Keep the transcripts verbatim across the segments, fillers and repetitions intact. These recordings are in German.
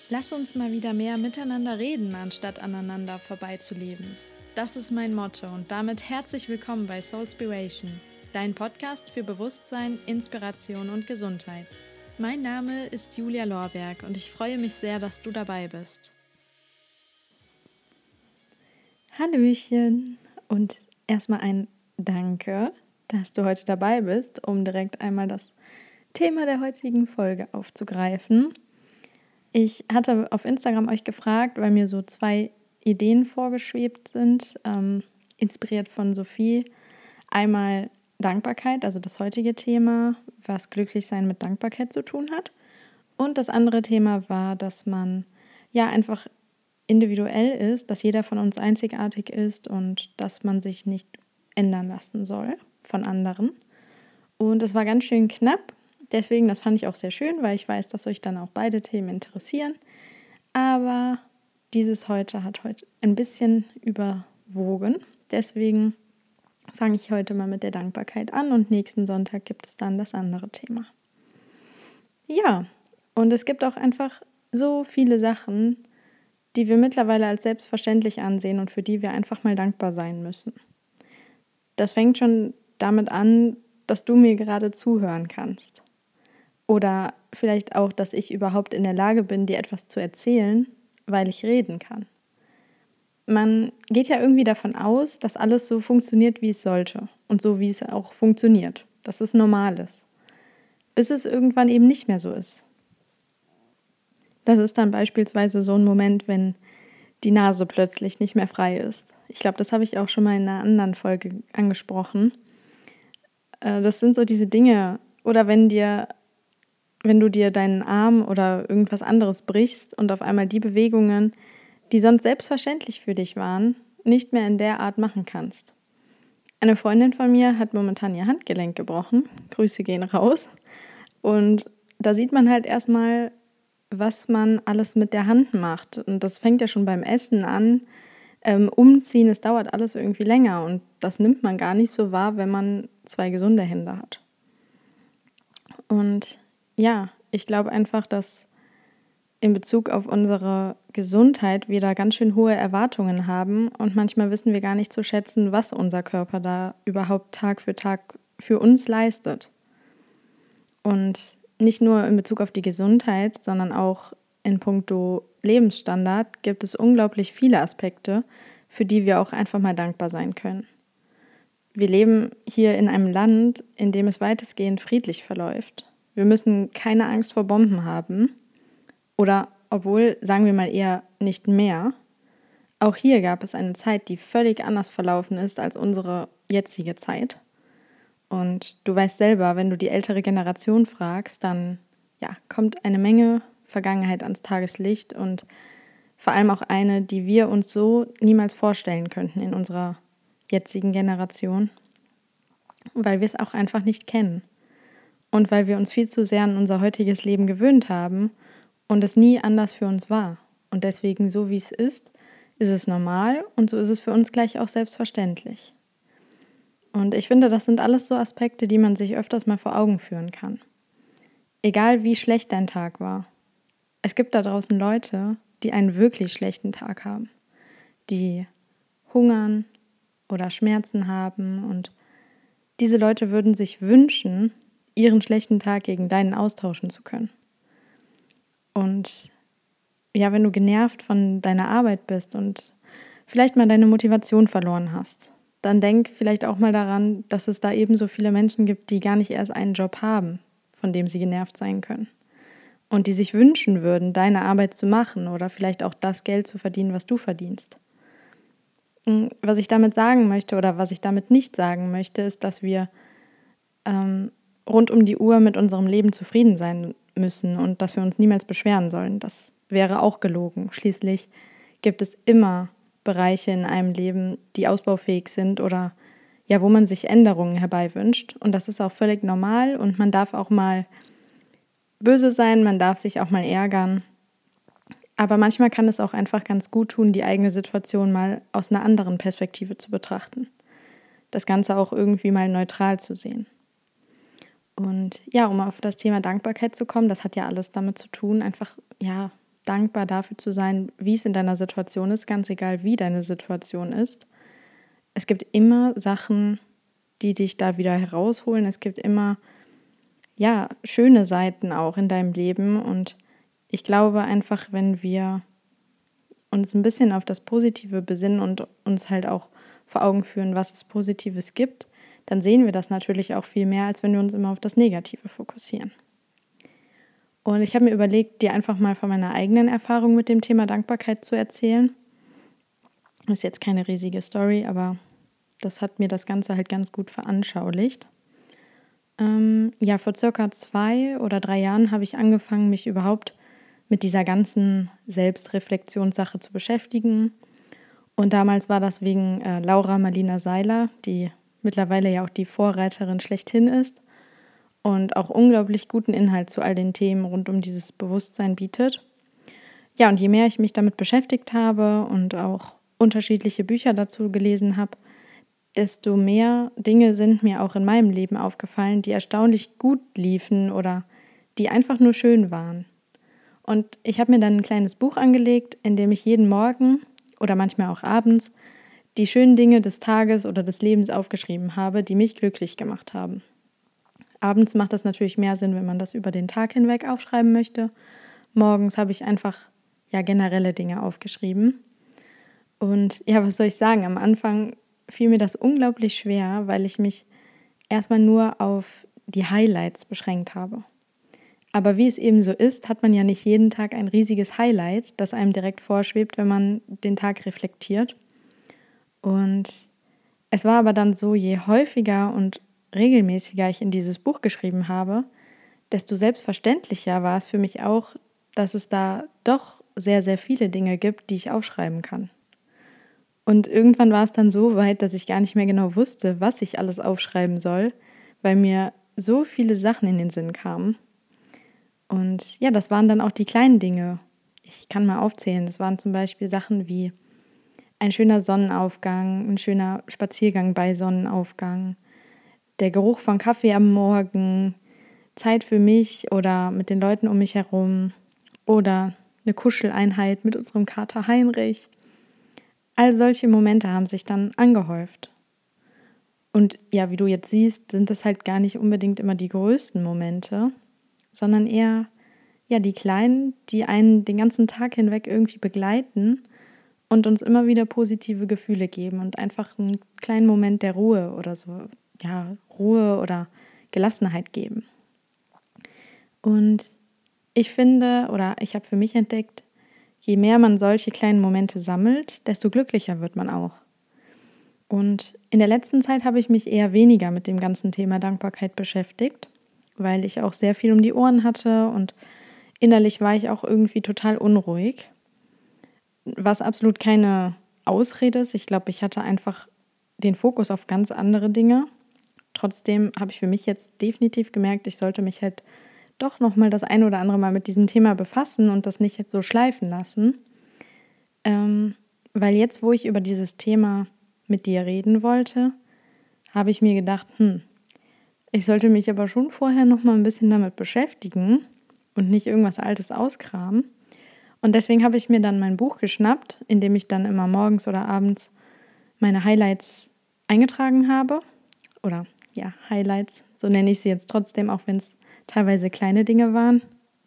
Lass uns mal wieder mehr miteinander reden, anstatt aneinander vorbeizuleben. Das ist mein Motto und damit herzlich willkommen bei Soulspiration, dein Podcast für Bewusstsein, Inspiration und Gesundheit. Mein Name ist Julia Lorberg und ich freue mich sehr, dass du dabei bist. Hallöchen und erstmal ein Danke, dass du heute dabei bist, um direkt einmal das Thema der heutigen Folge aufzugreifen. Ich hatte auf Instagram euch gefragt, weil mir so zwei Ideen vorgeschwebt sind, ähm, inspiriert von Sophie. Einmal Dankbarkeit, also das heutige Thema, was Glücklichsein mit Dankbarkeit zu tun hat. Und das andere Thema war, dass man ja einfach individuell ist, dass jeder von uns einzigartig ist und dass man sich nicht ändern lassen soll von anderen. Und es war ganz schön knapp. Deswegen, das fand ich auch sehr schön, weil ich weiß, dass euch dann auch beide Themen interessieren. Aber dieses heute hat heute ein bisschen überwogen. Deswegen fange ich heute mal mit der Dankbarkeit an und nächsten Sonntag gibt es dann das andere Thema. Ja, und es gibt auch einfach so viele Sachen, die wir mittlerweile als selbstverständlich ansehen und für die wir einfach mal dankbar sein müssen. Das fängt schon damit an, dass du mir gerade zuhören kannst. Oder vielleicht auch, dass ich überhaupt in der Lage bin, dir etwas zu erzählen, weil ich reden kann. Man geht ja irgendwie davon aus, dass alles so funktioniert, wie es sollte und so, wie es auch funktioniert, dass es normal ist, bis es irgendwann eben nicht mehr so ist. Das ist dann beispielsweise so ein Moment, wenn die Nase plötzlich nicht mehr frei ist. Ich glaube, das habe ich auch schon mal in einer anderen Folge angesprochen. Das sind so diese Dinge, oder wenn dir wenn du dir deinen Arm oder irgendwas anderes brichst und auf einmal die Bewegungen, die sonst selbstverständlich für dich waren, nicht mehr in der Art machen kannst. Eine Freundin von mir hat momentan ihr Handgelenk gebrochen. Grüße gehen raus. Und da sieht man halt erstmal, was man alles mit der Hand macht. Und das fängt ja schon beim Essen an. Ähm, umziehen, es dauert alles irgendwie länger. Und das nimmt man gar nicht so wahr, wenn man zwei gesunde Hände hat. Und ja, ich glaube einfach, dass in Bezug auf unsere Gesundheit wir da ganz schön hohe Erwartungen haben und manchmal wissen wir gar nicht zu schätzen, was unser Körper da überhaupt Tag für Tag für uns leistet. Und nicht nur in Bezug auf die Gesundheit, sondern auch in puncto Lebensstandard gibt es unglaublich viele Aspekte, für die wir auch einfach mal dankbar sein können. Wir leben hier in einem Land, in dem es weitestgehend friedlich verläuft. Wir müssen keine Angst vor Bomben haben. Oder, obwohl, sagen wir mal eher nicht mehr. Auch hier gab es eine Zeit, die völlig anders verlaufen ist als unsere jetzige Zeit. Und du weißt selber, wenn du die ältere Generation fragst, dann ja, kommt eine Menge Vergangenheit ans Tageslicht und vor allem auch eine, die wir uns so niemals vorstellen könnten in unserer jetzigen Generation, weil wir es auch einfach nicht kennen. Und weil wir uns viel zu sehr an unser heutiges Leben gewöhnt haben und es nie anders für uns war. Und deswegen, so wie es ist, ist es normal und so ist es für uns gleich auch selbstverständlich. Und ich finde, das sind alles so Aspekte, die man sich öfters mal vor Augen führen kann. Egal wie schlecht dein Tag war. Es gibt da draußen Leute, die einen wirklich schlechten Tag haben, die hungern oder Schmerzen haben und diese Leute würden sich wünschen, ihren schlechten Tag gegen deinen austauschen zu können. Und ja, wenn du genervt von deiner Arbeit bist und vielleicht mal deine Motivation verloren hast, dann denk vielleicht auch mal daran, dass es da eben so viele Menschen gibt, die gar nicht erst einen Job haben, von dem sie genervt sein können. Und die sich wünschen würden, deine Arbeit zu machen oder vielleicht auch das Geld zu verdienen, was du verdienst. Was ich damit sagen möchte oder was ich damit nicht sagen möchte, ist, dass wir ähm, rund um die Uhr mit unserem Leben zufrieden sein müssen und dass wir uns niemals beschweren sollen. Das wäre auch gelogen. Schließlich gibt es immer Bereiche in einem Leben, die ausbaufähig sind oder ja, wo man sich Änderungen herbeiwünscht. Und das ist auch völlig normal und man darf auch mal böse sein, man darf sich auch mal ärgern. Aber manchmal kann es auch einfach ganz gut tun, die eigene Situation mal aus einer anderen Perspektive zu betrachten. Das Ganze auch irgendwie mal neutral zu sehen. Und ja, um auf das Thema Dankbarkeit zu kommen, das hat ja alles damit zu tun, einfach ja dankbar dafür zu sein, wie es in deiner Situation ist, ganz egal wie deine Situation ist. Es gibt immer Sachen, die dich da wieder herausholen. Es gibt immer, ja, schöne Seiten auch in deinem Leben. Und ich glaube einfach, wenn wir uns ein bisschen auf das Positive besinnen und uns halt auch vor Augen führen, was es Positives gibt, dann sehen wir das natürlich auch viel mehr, als wenn wir uns immer auf das Negative fokussieren. Und ich habe mir überlegt, dir einfach mal von meiner eigenen Erfahrung mit dem Thema Dankbarkeit zu erzählen. Das ist jetzt keine riesige Story, aber das hat mir das Ganze halt ganz gut veranschaulicht. Ähm, ja, vor circa zwei oder drei Jahren habe ich angefangen, mich überhaupt mit dieser ganzen Selbstreflexionssache zu beschäftigen. Und damals war das wegen äh, Laura Marlina Seiler, die mittlerweile ja auch die Vorreiterin schlechthin ist und auch unglaublich guten Inhalt zu all den Themen rund um dieses Bewusstsein bietet. Ja, und je mehr ich mich damit beschäftigt habe und auch unterschiedliche Bücher dazu gelesen habe, desto mehr Dinge sind mir auch in meinem Leben aufgefallen, die erstaunlich gut liefen oder die einfach nur schön waren. Und ich habe mir dann ein kleines Buch angelegt, in dem ich jeden Morgen oder manchmal auch abends die schönen Dinge des Tages oder des Lebens aufgeschrieben habe, die mich glücklich gemacht haben. Abends macht das natürlich mehr Sinn, wenn man das über den Tag hinweg aufschreiben möchte. Morgens habe ich einfach ja generelle Dinge aufgeschrieben. Und ja, was soll ich sagen? Am Anfang fiel mir das unglaublich schwer, weil ich mich erstmal nur auf die Highlights beschränkt habe. Aber wie es eben so ist, hat man ja nicht jeden Tag ein riesiges Highlight, das einem direkt vorschwebt, wenn man den Tag reflektiert. Und es war aber dann so, je häufiger und regelmäßiger ich in dieses Buch geschrieben habe, desto selbstverständlicher war es für mich auch, dass es da doch sehr, sehr viele Dinge gibt, die ich aufschreiben kann. Und irgendwann war es dann so weit, dass ich gar nicht mehr genau wusste, was ich alles aufschreiben soll, weil mir so viele Sachen in den Sinn kamen. Und ja, das waren dann auch die kleinen Dinge. Ich kann mal aufzählen. Das waren zum Beispiel Sachen wie ein schöner Sonnenaufgang, ein schöner Spaziergang bei Sonnenaufgang, der Geruch von Kaffee am Morgen, Zeit für mich oder mit den Leuten um mich herum oder eine Kuscheleinheit mit unserem Kater Heinrich. All solche Momente haben sich dann angehäuft. Und ja, wie du jetzt siehst, sind das halt gar nicht unbedingt immer die größten Momente, sondern eher ja die kleinen, die einen den ganzen Tag hinweg irgendwie begleiten und uns immer wieder positive Gefühle geben und einfach einen kleinen Moment der Ruhe oder so, ja, Ruhe oder Gelassenheit geben. Und ich finde, oder ich habe für mich entdeckt, je mehr man solche kleinen Momente sammelt, desto glücklicher wird man auch. Und in der letzten Zeit habe ich mich eher weniger mit dem ganzen Thema Dankbarkeit beschäftigt, weil ich auch sehr viel um die Ohren hatte und innerlich war ich auch irgendwie total unruhig, was absolut keine Ausrede ist. Ich glaube, ich hatte einfach den Fokus auf ganz andere Dinge. Trotzdem habe ich für mich jetzt definitiv gemerkt, ich sollte mich halt doch nochmal das ein oder andere Mal mit diesem Thema befassen und das nicht jetzt so schleifen lassen. Ähm, weil jetzt, wo ich über dieses Thema mit dir reden wollte, habe ich mir gedacht, hm, ich sollte mich aber schon vorher nochmal ein bisschen damit beschäftigen und nicht irgendwas Altes auskramen. Und deswegen habe ich mir dann mein Buch geschnappt, in dem ich dann immer morgens oder abends meine Highlights eingetragen habe. Oder ja, Highlights, so nenne ich sie jetzt trotzdem, auch wenn es teilweise kleine Dinge waren.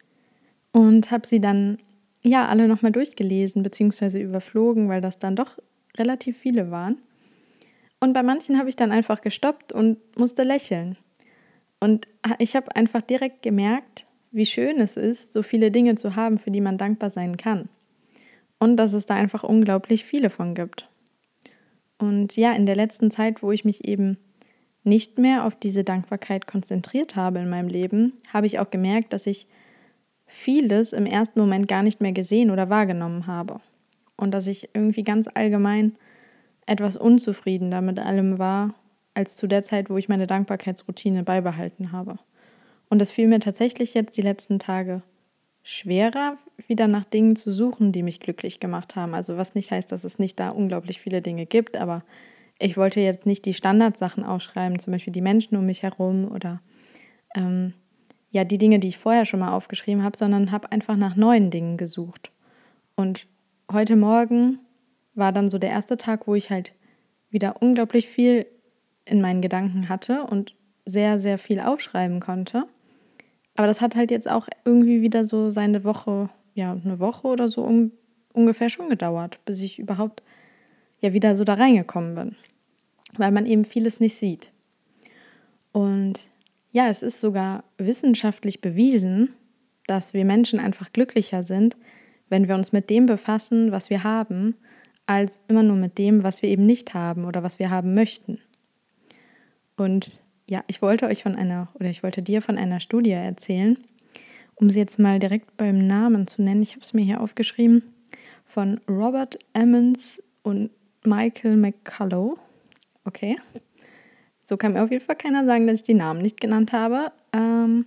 Und habe sie dann ja alle nochmal durchgelesen bzw. überflogen, weil das dann doch relativ viele waren. Und bei manchen habe ich dann einfach gestoppt und musste lächeln. Und ich habe einfach direkt gemerkt, wie schön es ist, so viele Dinge zu haben, für die man dankbar sein kann. Und dass es da einfach unglaublich viele von gibt. Und ja, in der letzten Zeit, wo ich mich eben nicht mehr auf diese Dankbarkeit konzentriert habe in meinem Leben, habe ich auch gemerkt, dass ich vieles im ersten Moment gar nicht mehr gesehen oder wahrgenommen habe. Und dass ich irgendwie ganz allgemein etwas unzufriedener mit allem war, als zu der Zeit, wo ich meine Dankbarkeitsroutine beibehalten habe. Und es fiel mir tatsächlich jetzt die letzten Tage schwerer, wieder nach Dingen zu suchen, die mich glücklich gemacht haben. Also was nicht heißt, dass es nicht da unglaublich viele Dinge gibt, aber ich wollte jetzt nicht die Standardsachen aufschreiben, zum Beispiel die Menschen um mich herum oder ähm, ja die Dinge, die ich vorher schon mal aufgeschrieben habe, sondern habe einfach nach neuen Dingen gesucht. Und heute Morgen war dann so der erste Tag, wo ich halt wieder unglaublich viel in meinen Gedanken hatte und sehr, sehr viel aufschreiben konnte. Aber das hat halt jetzt auch irgendwie wieder so seine Woche, ja, eine Woche oder so um, ungefähr schon gedauert, bis ich überhaupt ja wieder so da reingekommen bin, weil man eben vieles nicht sieht. Und ja, es ist sogar wissenschaftlich bewiesen, dass wir Menschen einfach glücklicher sind, wenn wir uns mit dem befassen, was wir haben, als immer nur mit dem, was wir eben nicht haben oder was wir haben möchten. Und ja, ich wollte euch von einer, oder ich wollte dir von einer Studie erzählen, um sie jetzt mal direkt beim Namen zu nennen. Ich habe es mir hier aufgeschrieben, von Robert Emmons und Michael McCullough. Okay, so kann mir auf jeden Fall keiner sagen, dass ich die Namen nicht genannt habe. Ähm,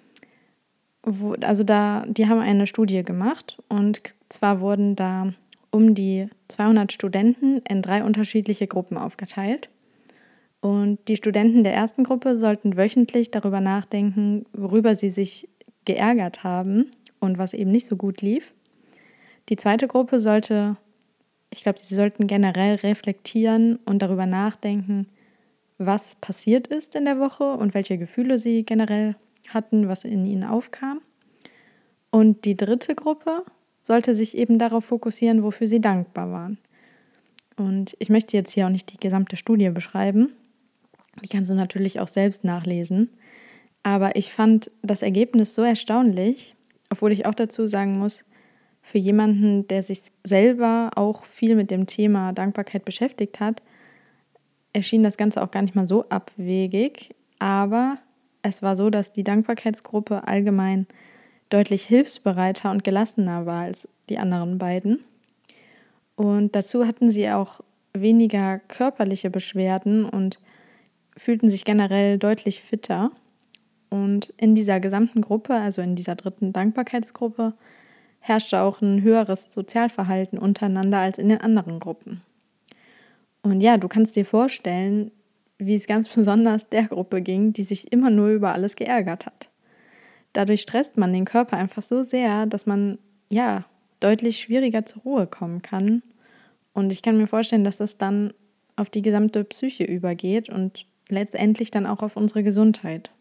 wo, also da, die haben eine Studie gemacht und zwar wurden da um die zweihundert Studenten in drei unterschiedliche Gruppen aufgeteilt. Und die Studenten der ersten Gruppe sollten wöchentlich darüber nachdenken, worüber sie sich geärgert haben und was eben nicht so gut lief. Die zweite Gruppe sollte, ich glaube, sie sollten generell reflektieren und darüber nachdenken, was passiert ist in der Woche und welche Gefühle sie generell hatten, was in ihnen aufkam. Und die dritte Gruppe sollte sich eben darauf fokussieren, wofür sie dankbar waren. Und ich möchte jetzt hier auch nicht die gesamte Studie beschreiben. Die kannst du natürlich auch selbst nachlesen. Aber ich fand das Ergebnis so erstaunlich, obwohl ich auch dazu sagen muss, für jemanden, der sich selber auch viel mit dem Thema Dankbarkeit beschäftigt hat, erschien das Ganze auch gar nicht mal so abwegig. Aber es war so, dass die Dankbarkeitsgruppe allgemein deutlich hilfsbereiter und gelassener war als die anderen beiden. Und dazu hatten sie auch weniger körperliche Beschwerden und fühlten sich generell deutlich fitter. Und in dieser gesamten Gruppe, also in dieser dritten Dankbarkeitsgruppe, herrschte auch ein höheres Sozialverhalten untereinander als in den anderen Gruppen. Und ja, du kannst dir vorstellen, wie es ganz besonders der Gruppe ging, die sich immer nur über alles geärgert hat. Dadurch stresst man den Körper einfach so sehr, dass man ja deutlich schwieriger zur Ruhe kommen kann. Und ich kann mir vorstellen, dass das dann auf die gesamte Psyche übergeht und letztendlich dann auch auf unsere Gesundheit.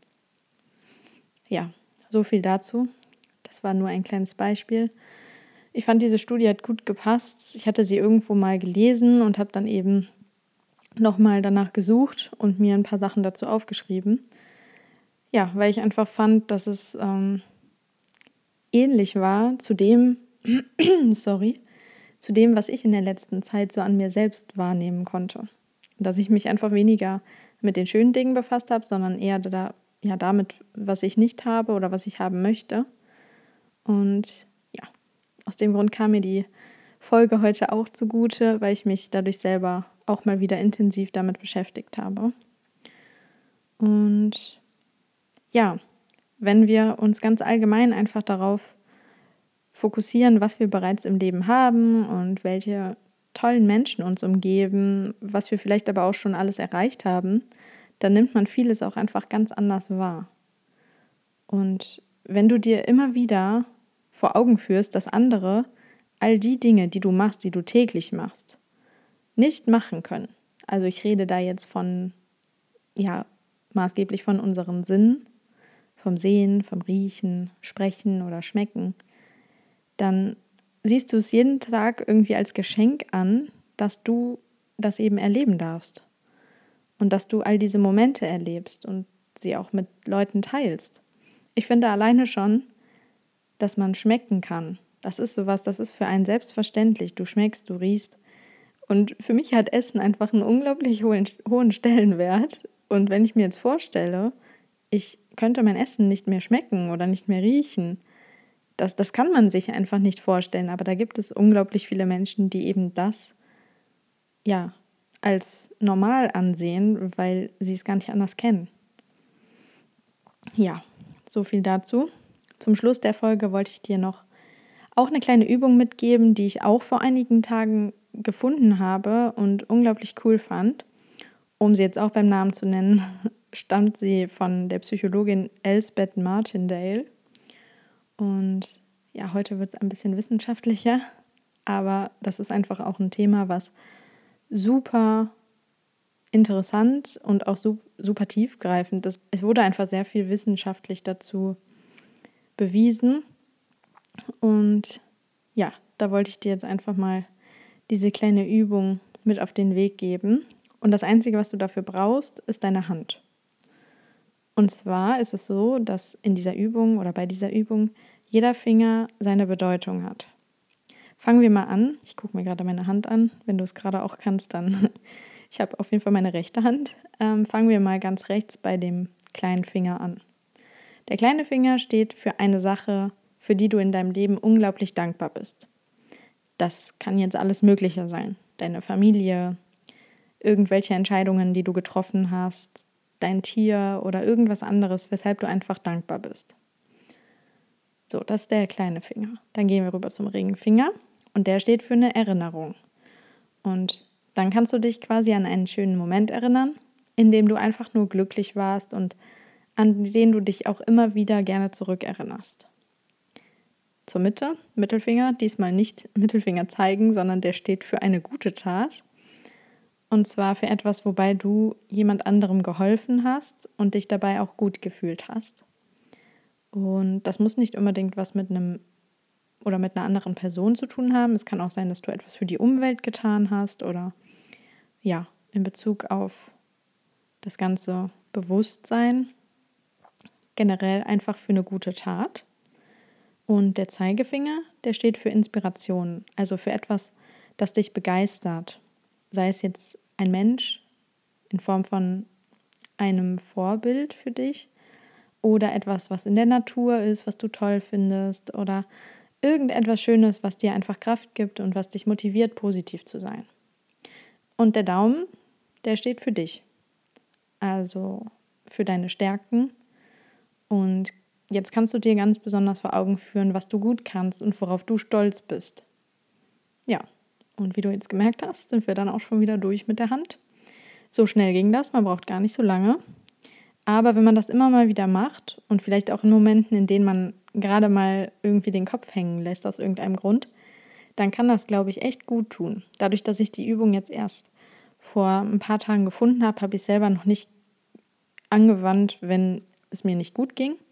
Ja, so viel dazu. Das war nur ein kleines Beispiel. Ich fand, diese Studie hat gut gepasst. Ich hatte sie irgendwo mal gelesen und habe dann eben nochmal danach gesucht und mir ein paar Sachen dazu aufgeschrieben. Ja, weil ich einfach fand, dass es ähm, ähnlich war zu dem, sorry, zu dem, was ich in der letzten Zeit so an mir selbst wahrnehmen konnte. Dass ich mich einfach weniger mit den schönen Dingen befasst habe, sondern eher da, ja, damit, was ich nicht habe oder was ich haben möchte. Und ja, aus dem Grund kam mir die Folge heute auch zugute, weil ich mich dadurch selber auch mal wieder intensiv damit beschäftigt habe. Und ja, wenn wir uns ganz allgemein einfach darauf fokussieren, was wir bereits im Leben haben und welche tollen Menschen uns umgeben, was wir vielleicht aber auch schon alles erreicht haben, dann nimmt man vieles auch einfach ganz anders wahr. Und wenn du dir immer wieder vor Augen führst, dass andere all die Dinge, die du machst, die du täglich machst, nicht machen können. Also ich rede da jetzt von, ja, maßgeblich von unseren Sinnen, vom Sehen, vom Riechen, Sprechen oder Schmecken, dann siehst du es jeden Tag irgendwie als Geschenk an, dass du das eben erleben darfst und dass du all diese Momente erlebst und sie auch mit Leuten teilst. Ich finde alleine schon, dass man schmecken kann. Das ist sowas, das ist für einen selbstverständlich. Du schmeckst, du riechst. Und für mich hat Essen einfach einen unglaublich hohen, hohen Stellenwert. Und wenn ich mir jetzt vorstelle, ich könnte mein Essen nicht mehr schmecken oder nicht mehr riechen, das, das kann man sich einfach nicht vorstellen. Aber da gibt es unglaublich viele Menschen, die eben das ja als normal ansehen, weil sie es gar nicht anders kennen. Ja, so viel dazu. Zum Schluss der Folge wollte ich dir noch auch eine kleine Übung mitgeben, die ich auch vor einigen Tagen gefunden habe und unglaublich cool fand, um sie jetzt auch beim Namen zu nennen. stammt sie von der Psychologin Elspeth Martindale. Und ja, heute wird es ein bisschen wissenschaftlicher, aber das ist einfach auch ein Thema, was super interessant und auch super tiefgreifend ist. Es wurde einfach sehr viel wissenschaftlich dazu bewiesen. Und ja, da wollte ich dir jetzt einfach mal diese kleine Übung mit auf den Weg geben. Und das Einzige, was du dafür brauchst, ist deine Hand. Und zwar ist es so, dass in dieser Übung oder bei dieser Übung jeder Finger seine Bedeutung hat. Fangen wir mal an. Ich gucke mir gerade meine Hand an. Wenn du es gerade auch kannst, dann. Ich habe auf jeden Fall meine rechte Hand. Ähm, fangen wir mal ganz rechts bei dem kleinen Finger an. Der kleine Finger steht für eine Sache, für die du in deinem Leben unglaublich dankbar bist. Das kann jetzt alles Mögliche sein. Deine Familie, irgendwelche Entscheidungen, die du getroffen hast, dein Tier oder irgendwas anderes, weshalb du einfach dankbar bist. So, das ist der kleine Finger. Dann gehen wir rüber zum Ringfinger und der steht für eine Erinnerung. Und dann kannst du dich quasi an einen schönen Moment erinnern, in dem du einfach nur glücklich warst und an den du dich auch immer wieder gerne zurückerinnerst. Zur Mitte, Mittelfinger, diesmal nicht Mittelfinger zeigen, sondern der steht für eine gute Tat. Und zwar für etwas, wobei du jemand anderem geholfen hast und dich dabei auch gut gefühlt hast. Und das muss nicht unbedingt was mit einem oder mit einer anderen Person zu tun haben. Es kann auch sein, dass du etwas für die Umwelt getan hast oder ja, in Bezug auf das ganze Bewusstsein, generell einfach für eine gute Tat. Und der Zeigefinger, der steht für Inspiration, also für etwas, das dich begeistert. Sei es jetzt ein Mensch in Form von einem Vorbild für dich oder etwas, was in der Natur ist, was du toll findest oder irgendetwas Schönes, was dir einfach Kraft gibt und was dich motiviert, positiv zu sein. Und der Daumen, der steht für dich, also für deine Stärken. Und jetzt kannst du dir ganz besonders vor Augen führen, was du gut kannst und worauf du stolz bist. Ja. Und wie du jetzt gemerkt hast, sind wir dann auch schon wieder durch mit der Hand. So schnell ging das, man braucht gar nicht so lange. Aber wenn man das immer mal wieder macht und vielleicht auch in Momenten, in denen man gerade mal irgendwie den Kopf hängen lässt aus irgendeinem Grund, dann kann das, glaube ich, echt gut tun. Dadurch, dass ich die Übung jetzt erst vor ein paar Tagen gefunden habe, habe ich selber noch nicht angewandt, wenn es mir nicht gut ging.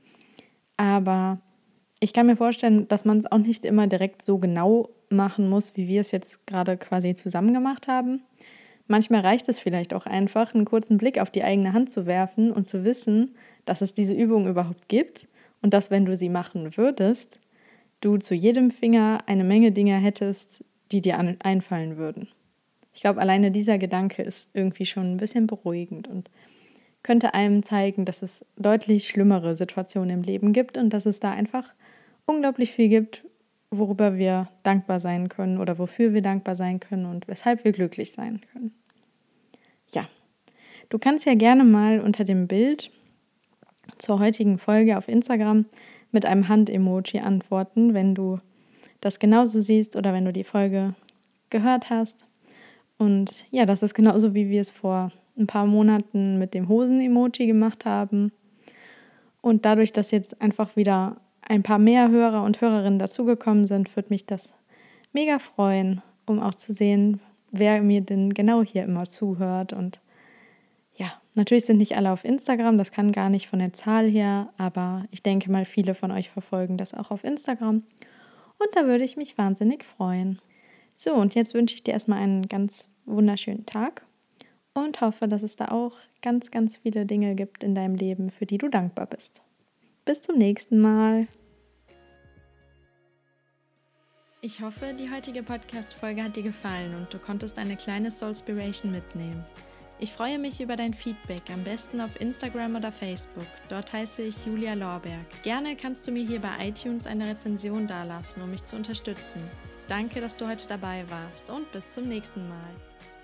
Aber ich kann mir vorstellen, dass man es auch nicht immer direkt so genau machen muss, wie wir es jetzt gerade quasi zusammen gemacht haben. Manchmal reicht es vielleicht auch einfach, einen kurzen Blick auf die eigene Hand zu werfen und zu wissen, dass es diese Übung überhaupt gibt und dass, wenn du sie machen würdest, du zu jedem Finger eine Menge Dinge hättest, die dir an- einfallen würden. Ich glaube, alleine dieser Gedanke ist irgendwie schon ein bisschen beruhigend und könnte einem zeigen, dass es deutlich schlimmere Situationen im Leben gibt und dass es da einfach unglaublich viel gibt, worüber wir dankbar sein können oder wofür wir dankbar sein können und weshalb wir glücklich sein können. Ja, du kannst ja gerne mal unter dem Bild zur heutigen Folge auf Instagram mit einem Hand-Emoji antworten, wenn du das genauso siehst oder wenn du die Folge gehört hast. Und ja, das ist genauso, wie wir es vor ein paar Monaten mit dem Hosen-Emoji gemacht haben. Und dadurch, dass jetzt einfach wieder ein paar mehr Hörer und Hörerinnen dazugekommen sind, würde mich das mega freuen, um auch zu sehen, wer mir denn genau hier immer zuhört. Und ja, natürlich sind nicht alle auf Instagram, das kann gar nicht von der Zahl her, aber ich denke mal, viele von euch verfolgen das auch auf Instagram. Und da würde ich mich wahnsinnig freuen. So, und jetzt wünsche ich dir erstmal einen ganz wunderschönen Tag und hoffe, dass es da auch ganz, ganz viele Dinge gibt in deinem Leben, für die du dankbar bist. Bis zum nächsten Mal. Ich hoffe, die heutige Podcast-Folge hat dir gefallen und du konntest eine kleine Soulspiration mitnehmen. Ich freue mich über dein Feedback, am besten auf Instagram oder Facebook. Dort heiße ich Julia Lorberg. Gerne kannst du mir hier bei iTunes eine Rezension dalassen, um mich zu unterstützen. Danke, dass du heute dabei warst und bis zum nächsten Mal.